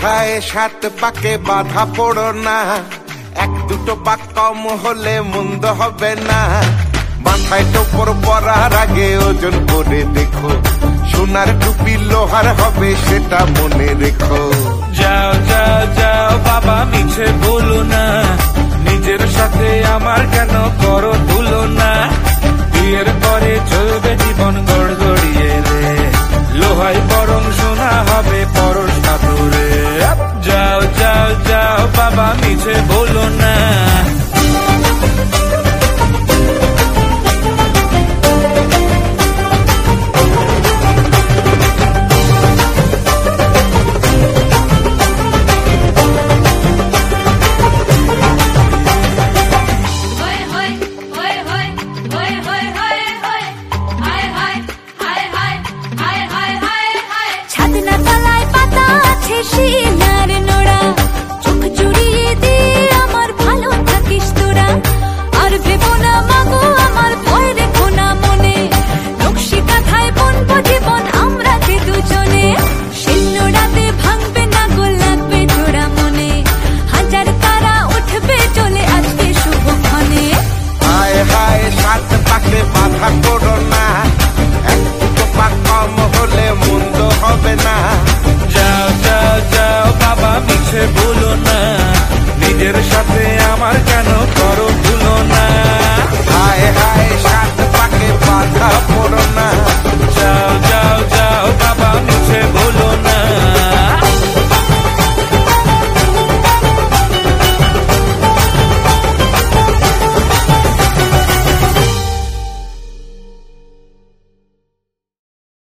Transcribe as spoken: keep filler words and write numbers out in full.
হায় সাত পাকে বাধা পড়ো না, এক দুটো পাক কম হলে মন্দ হবে না। মাথায় টোপর পরার আগে ওজন করে দেখো, সোনার টুপি লোহার হবে সেটা মনে রেখো। যাও যাও যাও বাবা মিছে বলো না, নিজের সাথে আমার কেন করো তুলনা। বিয়ের পরে চলবে জীবন গড়গড়িয়ে রে, লোহাই বরং সোনা হবে পরশ পাথরে। যাও যাও যাও বাবা মিছে বলো না। ছাদনা তলায় পাতা আছে শীত,